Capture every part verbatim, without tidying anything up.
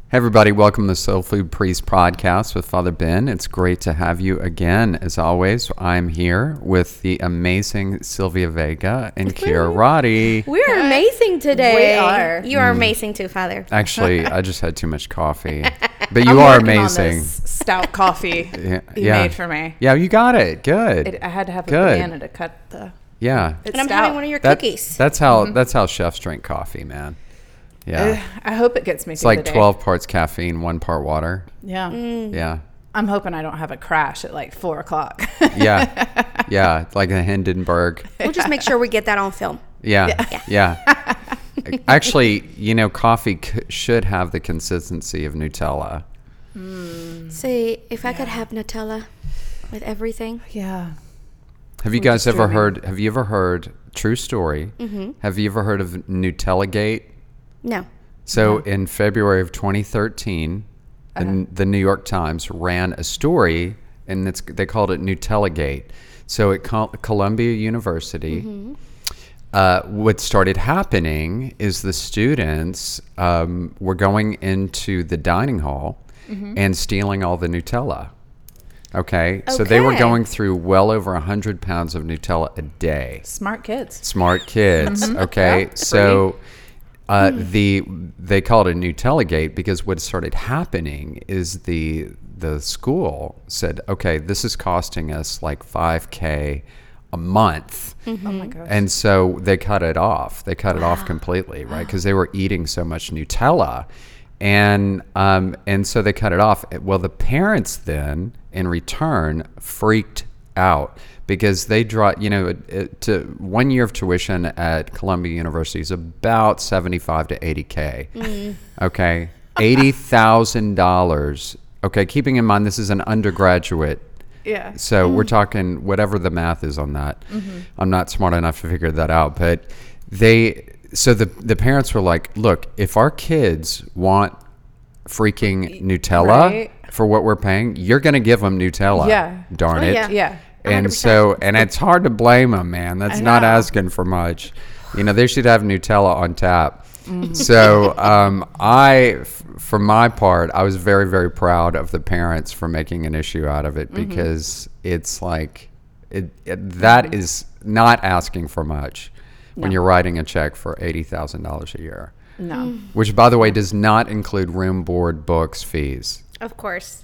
Hey everybody, welcome to the Soul Food Priest podcast with Father Ben. It's great to have you again. As always, I'm here with the amazing Sylvia Vega and Kira Roddy. We're amazing today. We are. You are mm. amazing too, Father. Actually, I just had too much coffee. But you I'm are working amazing. On this stout coffee yeah, you yeah. made for me. Yeah, you got it. Good. It, I had to have a Good. banana to cut the. Yeah. It's and I'm stout. having one of your That- cookies. That's how Mm-hmm. that's how chefs drink coffee, man. Yeah. Uh, I hope it gets me It's through like the day. twelve parts caffeine, one part water. Yeah. Mm. Yeah. I'm hoping I don't have a crash at like four o'clock. Yeah. Yeah. Like the Hindenburg. We'll just make sure we get that on film. Yeah. Yeah. Actually, you know, coffee c- should have the consistency of Nutella. Mm. See, if I could have Nutella with everything. Yeah. Have you We're guys just ever dreaming. heard, have you ever heard, true story, Mm-hmm. have you ever heard of Nutellagate? No. So in February of twenty thirteen, the, Uh-huh. the New York Times ran a story, and it's, they called it Nutellagate. So at Col- Columbia University, Mm-hmm. uh, what started happening is the students um, were going into the dining hall Mm-hmm. and stealing all the Nutella. Okay? So they were Okay. going through well over one hundred pounds of Nutella a day. Smart kids. Smart kids. Mm-hmm. Okay, Yeah, so uh, Hmm. the they called it Nutellagate because what started happening is the the school said, okay, this is costing us like five K a month. Oh my gosh. And so they cut it off. They cut it off completely, right? Because they were eating so much Nutella. And um, and so they cut it off. Well, the parents then, in return, freaked out because they draw, you know, it, it, to one year of tuition at Columbia University is about seventy-five to eighty K. Okay, eighty thousand dollars. Okay, keeping in mind this is an undergraduate. Yeah. So we're talking whatever the math is on that. I'm not smart enough to figure that out, but they. So the the parents were like, "Look, if our kids want freaking Nutella Right. for what we're paying, you're going to give them Nutella." Yeah. Darn Oh, it. yeah. Yeah. And so, and it's hard to blame them, man. That's I not know. asking for much. You know, they should have Nutella on tap. So, um, I, f- for my part, I was very, very proud of the parents for making an issue out of it because it's like, it, it that is not asking for much when No. you're writing a check for eighty thousand dollars a year, No. which, by the way, does not include room, board, books, fees. Of course.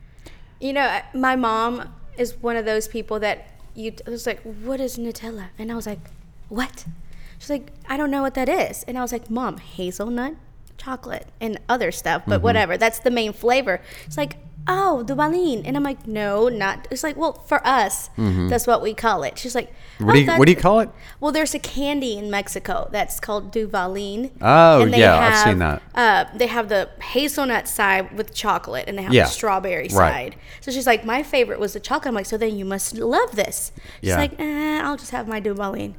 You know, my mom is one of those people that you it was like, what is Nutella? And I was like, what? She's like, I don't know what that is. And I was like, Mom, hazelnut, chocolate, and other stuff, but Mm-hmm. whatever. That's the main flavor. It's like, oh, Duvalin. And I'm like, no, not. It's like, well, for us, that's what we call it. She's like, Mm-hmm. What oh, do you What do you that's- call it? Well, there's a candy in Mexico that's called Duvalin. Oh, And they yeah, I've have, seen that. Uh, they have the hazelnut side with chocolate, and they have Yeah. the strawberry Right. side. So she's like, my favorite was the chocolate. I'm like, so then you must love this. She's Yeah. like, eh, I'll just have my Duvalin.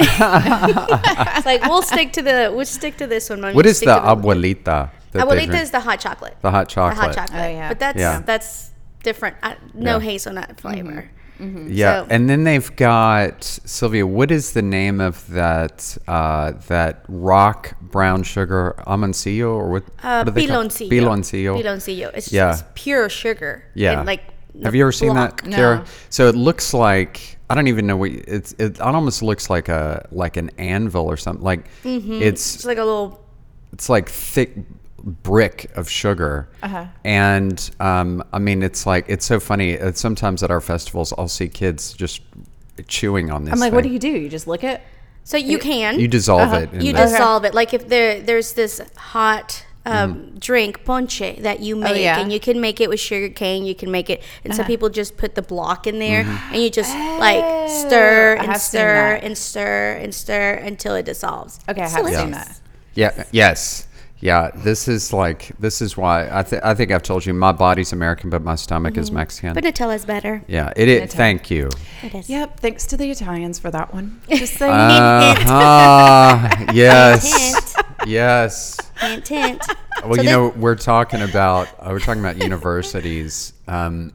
It's like, we'll stick to the we'll stick to this one, Mom. What You is stick the to abuelita? that they Abuelita drink? is the hot chocolate. The hot The chocolate. hot chocolate. Oh, yeah. But that's Yeah. that's different. I, no Yeah. hazelnut flavor. Yeah, So- and then they've got Sylvia. What is the name of that uh, that rock brown sugar amoncillo or what? Uh, what do they call- piloncillo. Piloncillo. Piloncillo. It's Yeah. just pure sugar. Yeah. And like Have the you ever seen block. that, No. Kara? So it looks like I don't even know what it's. It almost looks like a like an anvil or something. Like It's it's like a little. it's like thick brick of sugar. Uh-huh. And um, I mean, it's like it's so funny. Uh, sometimes at our festivals, I'll see kids just chewing on this. I'm like, thing. what do you do? You just lick it? So you can. You dissolve Uh-huh. it. in You the- dissolve it. Like if there there's this hot um, drink ponche that you make, yeah. and you can make it with sugar cane. You can make it, and some Uh-huh. people just put the block in there, Mm-hmm. and you just like stir I and have seen stir that. and stir and stir until it dissolves. Okay, I It's have seen delicious. that. Yeah. Yes. Yeah. This is like this is why I think I think I've told you my body's American, but my stomach is Mexican. But Nutella's better. yeah. It is. Nutella. Thank you. It is. Yep. Thanks to the Italians for that one. Just saying. Uh huh. Yes. Hint. Yes. Hint, hint. Well, So you then- know, we're talking about uh, we're talking about universities. Um,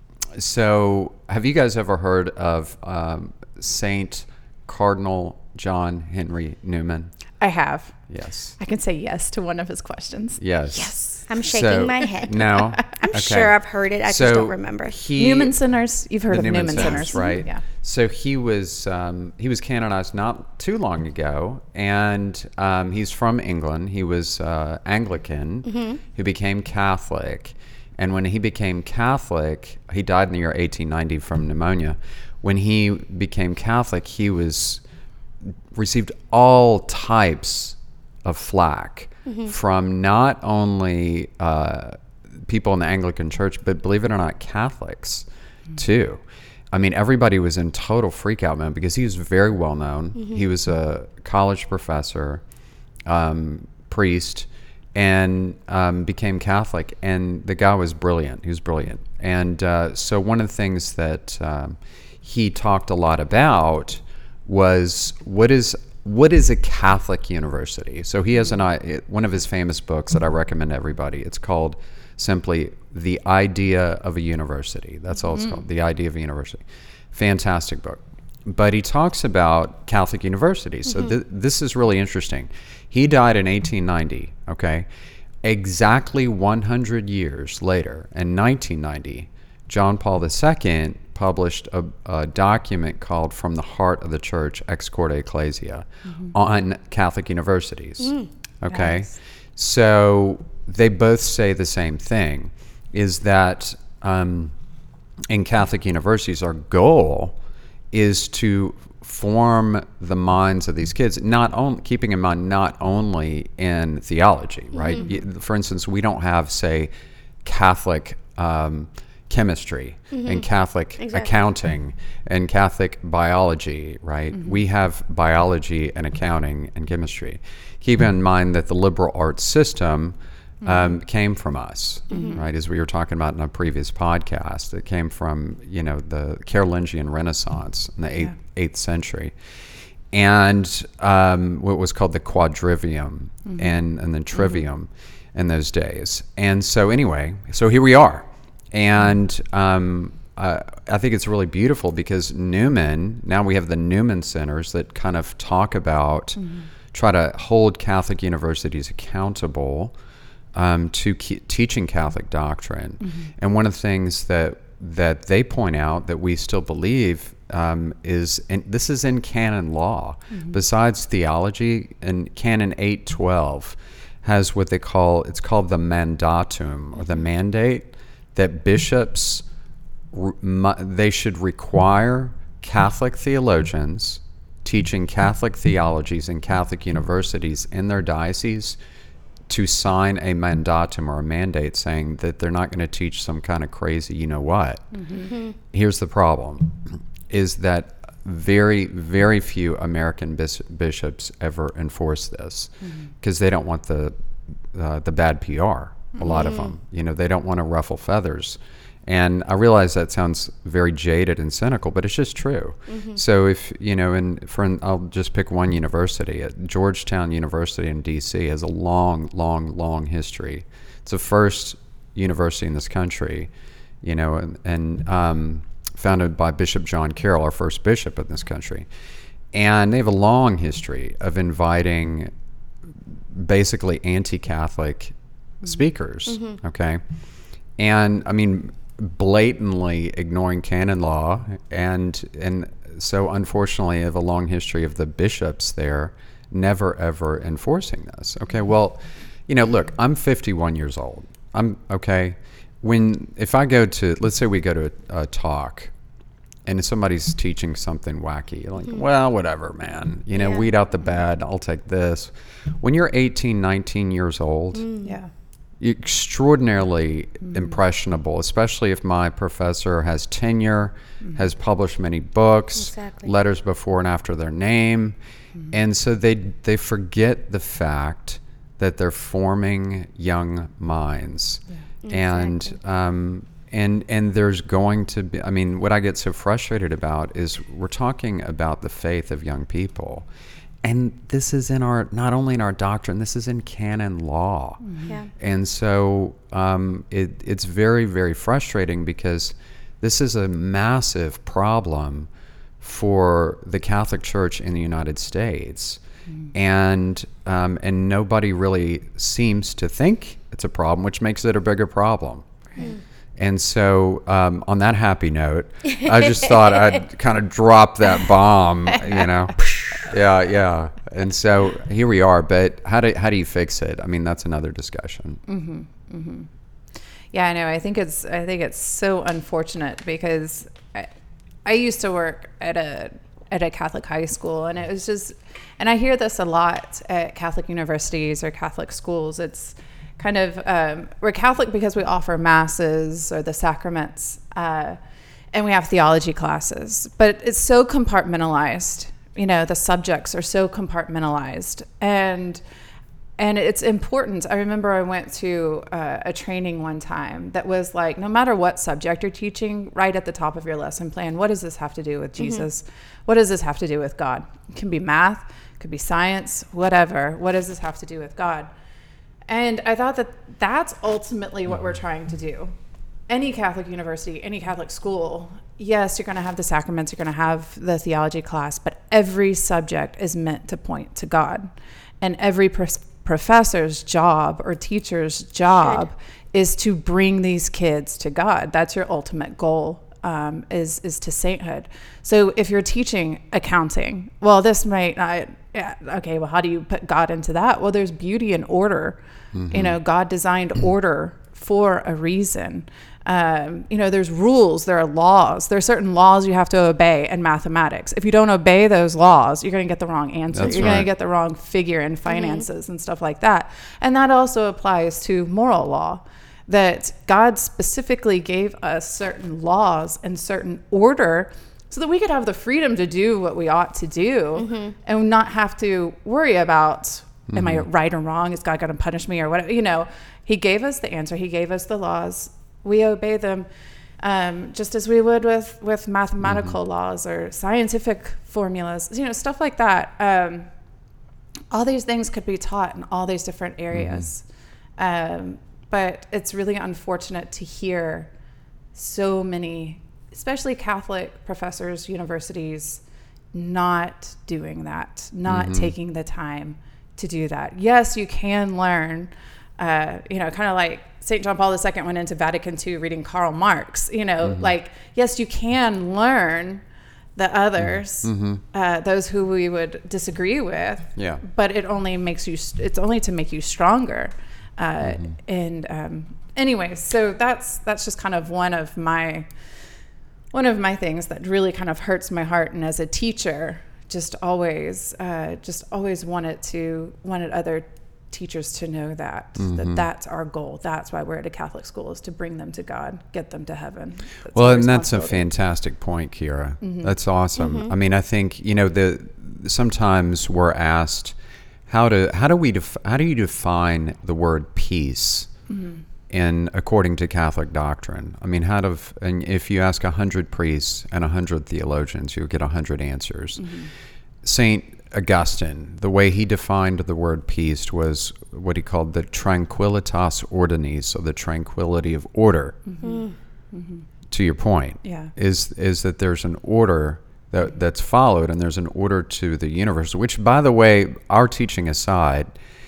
so, have you guys ever heard of um, Saint Cardinal John Henry Newman? I have. Yes. I can say yes to one of his questions. Yes. Yes. I'm shaking So- my head. No, I'm Okay. sure I've heard it. I So just don't remember. He, Newman Sinners. You've heard the of Newman, Newman, Sinners, Sinners, right? Yeah. So he was um, he was canonized not too long ago, and um, he's from England. He was uh, Anglican, Mm-hmm. who became Catholic, and when he became Catholic, he died in the year eighteen ninety from pneumonia. When he became Catholic, he was received all types of flack from not only uh, people in the Anglican Church, but believe it or not, Catholics too. I mean, everybody was in total freak out mode because he was very well known. He was a college professor, um, priest, and um, became Catholic. And the guy was brilliant. He was brilliant. And uh, so one of the things that um, he talked a lot about was what is what is a Catholic university? So he has an i- one of his famous books that I recommend to everybody. It's called simply The Idea of a University. That's all it's called, The Idea of a University. Fantastic book. But he talks about Catholic universities. So th- this is really interesting. He died in eighteen ninety, okay? Exactly one hundred years later, in nineteen ninety, John Paul the Second published a, a document called From the Heart of the Church, Ex Corde Ecclesia, on Catholic universities. Okay? Nice. So they both say the same thing, is that um, in Catholic universities, our goal is to form the minds of these kids, not only keeping in mind not only in theology, right? Y- For instance, we don't have, say, Catholic um, chemistry and Catholic Exactly. accounting and Catholic biology, right? We have biology and accounting and chemistry. Keep in mind that the liberal arts system um, came from us, right? As we were talking about in a previous podcast, it came from, you know, the Carolingian Renaissance in the eighth, eighth century. And um, what was called the quadrivium and, and the trivium in those days. And so anyway, so here we are. And um, uh, I think it's really beautiful because Newman, now we have the Newman Centers that kind of talk about, try to hold Catholic universities accountable um, to ke- teaching Catholic doctrine. And one of the things that that they point out that we still believe um, is, and this is in canon law, besides theology, and Canon eight twelve has what they call, it's called the mandatum, or the mandate, that bishops, re- mu- they should require Catholic theologians teaching Catholic theologies in Catholic universities in their diocese to sign a mandatum or a mandate saying that they're not going to teach some kind of crazy you know what. Here's the problem, is that very, very few American bis- bishops ever enforce this because they don't want the uh, the bad P R. A lot of them, you know, they don't want to ruffle feathers. And I realize that sounds very jaded and cynical, but it's just true. So if, you know, and for, I'll just pick one university. At Georgetown University in D C has a long, long, long history. It's the first university in this country, you know, and, and um, founded by Bishop John Carroll, our first bishop in this country. And they have a long history of inviting basically anti-Catholic speakers, okay? And I mean, blatantly ignoring canon law, and and so unfortunately I have a long history of the bishops there never ever enforcing this. Okay, well, you know, look, I'm fifty-one years old. I'm okay. When if I go to, let's say we go to a, a talk, and somebody's teaching something wacky, you're like, well, whatever, man. You know, Yeah. weed out the bad. I'll take this. When you're eighteen, nineteen years old, Yeah. extraordinarily impressionable, especially if my professor has tenure, has published many books, Exactly. letters before and after their name. And so they they forget the fact that they're forming young minds. And Exactly. um, and and there's going to be, I mean, what I get so frustrated about is we're talking about the faith of young people. And this is in our, not only in our doctrine, this is in canon law. Yeah. And so um, it, it's very, very frustrating because this is a massive problem for the Catholic Church in the United States. and um, and nobody really seems to think it's a problem, which makes it a bigger problem. Right. And so, um, on that happy note, I just thought I'd kind of drop that bomb, you know. Yeah, yeah. And so here we are. But how do how do you fix it? I mean, that's another discussion. Mm-hmm. Mm-hmm. Yeah, I know. I think it's I think it's so unfortunate because I, I used to work at a at a Catholic high school, and it was just, and I hear this a lot at Catholic universities or Catholic schools. It's kind of um, we're Catholic because we offer masses or the sacraments, uh, and we have theology classes, but it's so compartmentalized. You know, the subjects are so compartmentalized, and and it's important. I remember I went to uh, a training one time that was like, no matter what subject you're teaching, right at the top of your lesson plan, what does this have to do with Jesus? Mm-hmm. What does this have to do with God? It can be math, it could be science, whatever. What does this have to do with God? And I thought that that's ultimately what we're trying to do. Any Catholic university, any Catholic school, yes, you're going to have the sacraments, you're going to have the theology class, but every subject is meant to point to God. And every pro- professor's job or teacher's job Should. is to bring these kids to God. That's your ultimate goal, um, is, is to sainthood. So if you're teaching accounting, well, this might not, yeah, okay, well, how do you put God into that? Well, there's beauty and order. Mm-hmm. You know, God designed order for a reason. Um, you know, there's rules, there are laws, there are certain laws you have to obey in mathematics. If you don't obey those laws, you're going to get the wrong answer. That's you're right. going to get the wrong figure in finances mm-hmm. and stuff like that. And that also applies to moral law, that God specifically gave us certain laws and certain order so that we could have the freedom to do what we ought to do mm-hmm. and not have to worry about, mm-hmm. am I right or wrong? Is God going to punish me or whatever? You know, he gave us the answer. He gave us the laws. We obey them um, just as we would with, with mathematical mm-hmm. laws or scientific formulas, you know, stuff like that. Um, all these things could be taught in all these different areas. Mm-hmm. Um, but it's really unfortunate to hear so many, especially Catholic professors, universities, not doing that, not mm-hmm. taking the time to do that. Yes, you can learn, uh, you know, kind of like Saint John Paul the Second went into Vatican Two reading Karl Marx, you know, mm-hmm. like, yes, you can learn the others, mm-hmm. uh, those who we would disagree with, yeah. but it only makes you, it's only to make you stronger. Uh, mm-hmm. And um, anyway, so that's, that's just kind of one of my, one of my things that really kind of hurts my heart. And as a teacher, just always, uh, just always wanted to, wanted other teachers to know that, mm-hmm. that that's our goal. That's why we're at a Catholic school, is to bring them to God, get them to heaven. That's well, and that's a fantastic point, Kira. Mm-hmm. That's awesome. Mm-hmm. I mean, I think, you know, the, sometimes we're asked how to, how do we, def, how do you define the word peace mm-hmm. in, according to Catholic doctrine? I mean, how do, and if you ask a hundred priests and a hundred theologians, you'll get a hundred answers. Mm-hmm. Saint Augustine, the way he defined the word peace was what he called the tranquillitas ordinis, so the tranquility of order. Mm-hmm. Mm-hmm. To your point, yeah. is is that there's an order that that's followed, and there's an order to the universe. Which, by the way, our teaching aside,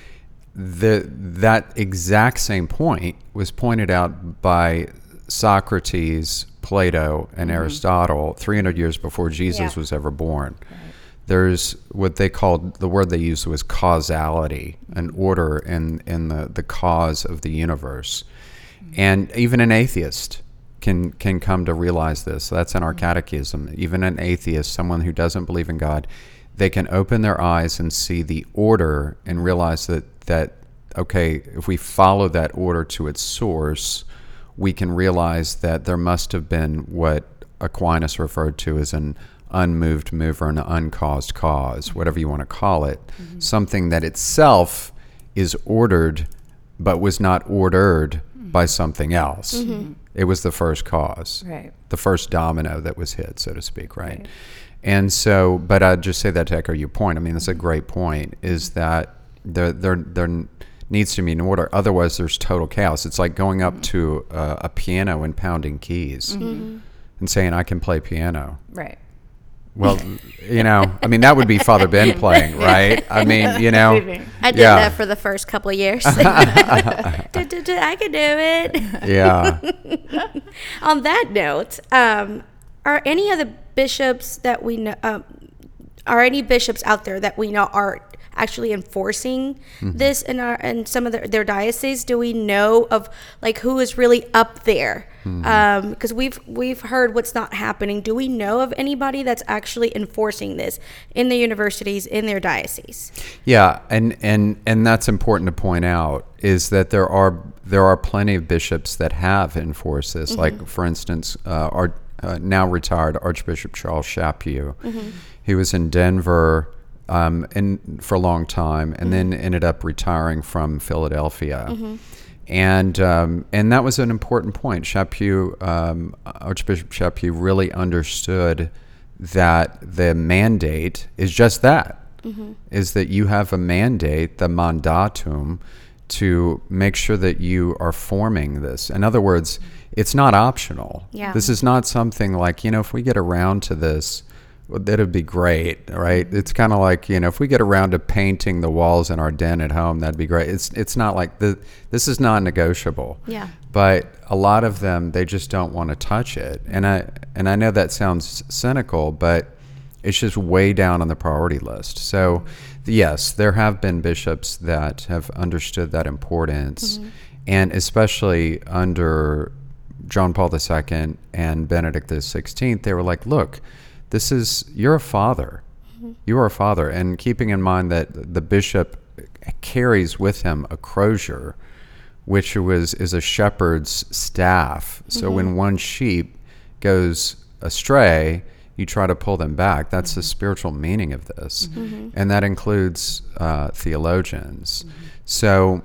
the that exact same point was pointed out by Socrates, Plato, and mm-hmm. Aristotle three hundred years before Jesus yeah. was ever born. Right. There's what they called, the word they used was causality, an order in, in the, the cause of the universe. Mm-hmm. And even an atheist can can come to realize this. That's in our mm-hmm. catechism. Even an atheist, someone who doesn't believe in God, they can open their eyes and see the order and realize that, that okay, if we follow that order to its source, we can realize that there must have been what Aquinas referred to as an unmoved mover, an uncaused cause, whatever you want to call it, mm-hmm. something that itself is ordered but was not ordered mm-hmm. by something else. Mm-hmm. It was the first cause, right. the first domino that was hit, so to speak, right? right? And so, but I'd just say that to echo your point. I mean, that's mm-hmm. a great point, is that there, there, there needs to be an order. Otherwise, there's total chaos. It's like going up mm-hmm. to a, a piano and pounding keys mm-hmm. and saying, I can play piano. Right. Well, you know, I mean, that would be Father Ben playing, right? I mean, you know. I did yeah. that for the first couple of years. I could do it. Yeah. On that note, um, are any of the bishops that we know, um, are any bishops out there that we know are actually enforcing mm-hmm. this in our in some of their, their dioceses? Do we know of like who is really up there? Because mm-hmm. um, we've we've heard what's not happening. Do we know of anybody that's actually enforcing this in the universities in their dioceses? Yeah, and and and that's important to point out is that there are there are plenty of bishops that have enforced this. Mm-hmm. Like for instance, uh, our uh, now retired Archbishop Charles Chaput. Mm-hmm. He was in Denver. Um, and for a long time, and mm-hmm. then ended up retiring from Philadelphia, mm-hmm. and um, and that was an important point. Chaput, um, Archbishop Chaput, really understood that the mandate is just that: mm-hmm. is that you have a mandate, the mandatum, to make sure that you are forming this. In other words, it's not optional. Yeah. This is not something like, you know, if we get around to this, that'd be great, right? It's kind of like, you know, if we get around to painting the walls in our den at home, that'd be great. It's it's not like the this is non-negotiable. Yeah. But a lot of them, they just don't want to touch it, and I and I know that sounds cynical, but it's just way down on the priority list. So, yes, there have been bishops that have understood that importance, mm-hmm. and especially under John Paul the Second and Benedict the Sixteenth, they were like, look. This is, you're a father. Mm-hmm. You are a father. And keeping in mind that the bishop carries with him a crozier, which was is a shepherd's staff. So mm-hmm. when one sheep goes astray, you try to pull them back. That's mm-hmm. the spiritual meaning of this. Mm-hmm. And that includes uh, theologians. Mm-hmm. So,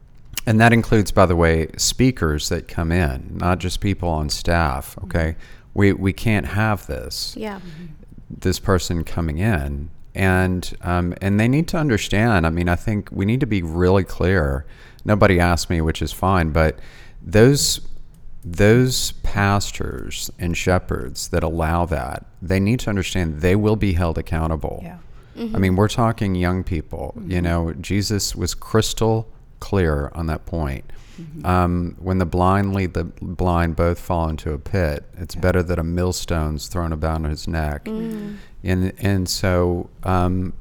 and that includes, by the way, speakers that come in, not just people on staff, okay? Mm-hmm. We we can't have this. Yeah. This person coming in, and um, and they need to understand. I mean, I think we need to be really clear. Nobody asked me, which is fine, but those those pastors and shepherds that allow that, they need to understand they will be held accountable. Yeah. Mm-hmm. I mean, we're talking young people. Mm-hmm. You know, Jesus was crystal clear on that point. Mm-hmm. Um, when the blind lead the blind, both fall into a pit. It's yeah. better that a millstone's thrown about his neck. Mm. And and so um,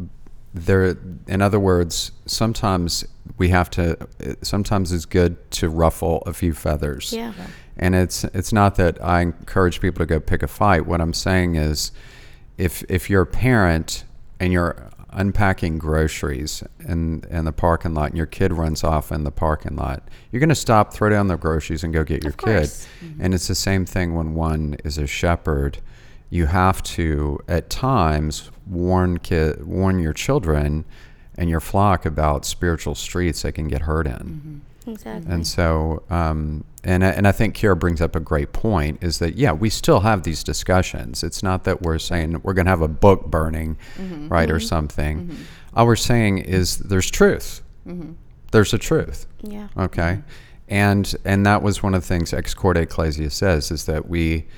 there. In other words, sometimes we have to. Sometimes it's good to ruffle a few feathers. Yeah. And it's it's not that I encourage people to go pick a fight. What I'm saying is, if if you're a parent and you're unpacking groceries in, in the parking lot and your kid runs off in the parking lot, you're going to stop, throw down the groceries, and go get your kid. Mm-hmm. And it's the same thing when one is a shepherd. You have to, at times, warn kid, warn your children and your flock about spiritual streets they can get hurt in. Mm-hmm. Exactly. And so, um, and, and I think Kira brings up a great point, is that, yeah, we still have these discussions. It's not that we're saying we're going to have a book burning, mm-hmm. right, mm-hmm. or something. Mm-hmm. All we're saying is there's truth. Mm-hmm. There's a truth. Yeah. Okay. Mm-hmm. And and that was one of the things Ex Corde Ecclesia says, is that we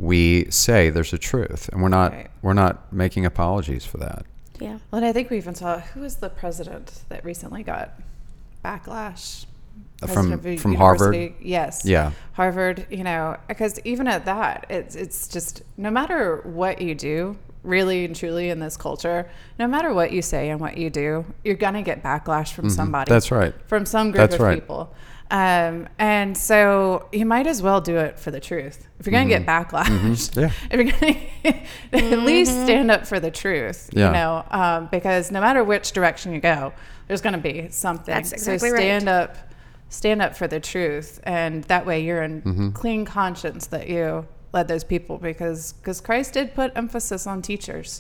we say there's a truth, and we're not right. we're not making apologies for that. Yeah. Well, and I think we even saw, who was the president that recently got backlash? From from Harvard? Yes. Yeah. Harvard, you know, because even at that, it's it's just, no matter what you do, really and truly in this culture, no matter what you say and what you do, you're going to get backlash from mm-hmm. somebody. That's right. From some group That's of right. people. Um, and so you might as well do it for the truth. If you're going to mm-hmm. get backlash, mm-hmm. yeah. if you're going to at least stand up for the truth, yeah. you know, um, because no matter which direction you go, there's going to be something. That's exactly so stand right. up, stand up for the truth. And that way you're in mm-hmm. clean conscience that you led those people, because, because Christ did put emphasis on teachers.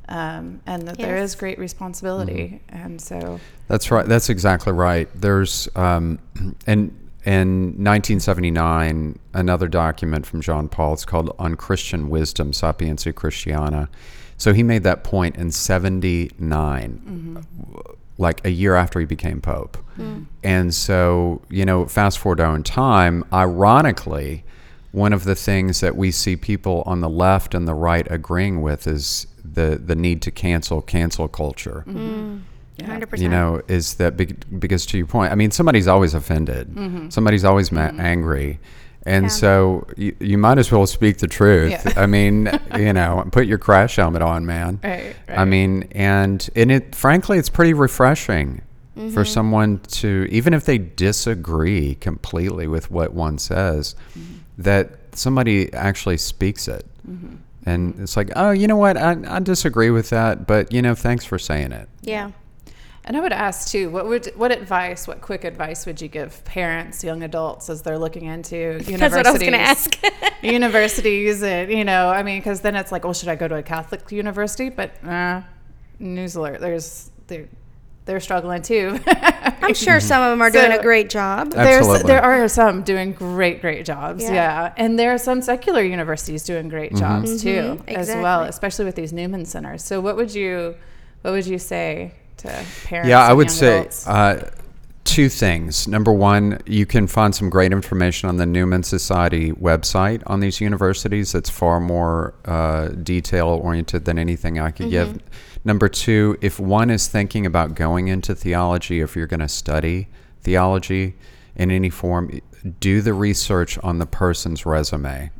Um, and that yes. there is great responsibility. Mm-hmm. And so that's right. That's exactly right. There's, um, in, in nineteen seventy-nine, another document from John Paul, it's called On Christian Wisdom, Sapientia Christiana. So he made that point in seventy-nine, mm-hmm. like a year after he became Pope. Mm. And so, you know, fast forward our own time, ironically, one of the things that we see people on the left and the right agreeing with is the the need to cancel cancel culture. Mm. one hundred percent. You know, is that big, because to your point, I mean, somebody's always offended. Mm-hmm. Somebody's always ma- angry. And Yeah. so you, you might as well speak the truth. Yeah. I mean, you know, put your crash helmet on, man. Right, right. I mean, and, and it, frankly, it's pretty refreshing Mm-hmm. for someone to, even if they disagree completely with what one says, Mm-hmm. that somebody actually speaks it. Mm-hmm. And it's like, oh, you know what? I, I disagree with that, but, you know, thanks for saying it. Yeah. And I would ask too, what would what advice, what quick advice would you give parents, young adults, as they're looking into universities? That's what I was going to ask. universities, and you know, I mean, because then it's like, well, should I go to a Catholic university? But uh, news alert, there's they're they're struggling too. I'm sure some of them are So- doing a great job. There's Absolutely. there are some doing great great jobs, Yeah. yeah. and there are some secular universities doing great jobs too, Mhm, as well, exactly. especially with these Newman centers. So what would you what would you say to parents? Yeah, I and would young say adults? uh, two things. Number one, you can find some great information on the Newman Society website on these universities. That's far more uh, detail oriented than anything I could give. Number two, if one is thinking about going into theology, if you're going to study theology in any form, do the research on the person's resume.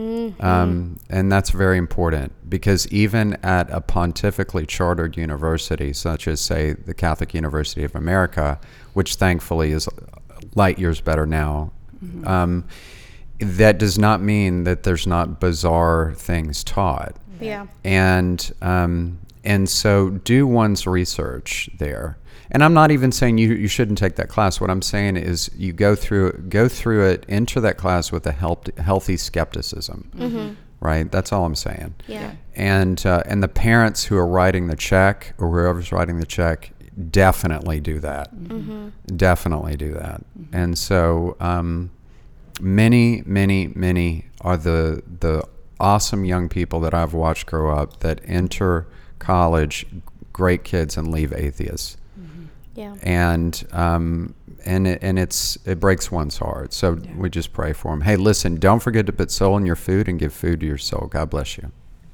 Um, and that's very important, because even at a pontifically chartered university, such as, say, the Catholic University of America, which thankfully is light years better now, um, that does not mean that there's not bizarre things taught. Yeah. And um, and so do one's research there. And I'm not even saying you, you shouldn't take that class. What I'm saying is you go through go through it, enter that class with a help, healthy skepticism, right? That's all I'm saying. Yeah. And uh, and the parents who are writing the check, or whoever's writing the check, definitely do that. Definitely do that. And so um, many, many, many are the the awesome young people that I've watched grow up that enter college, great kids, and leave atheists. Yeah. And um, and it, and it's it breaks one's heart. So we just pray for them. Hey, listen, don't forget to put soul in your food and give food to your soul. God bless you.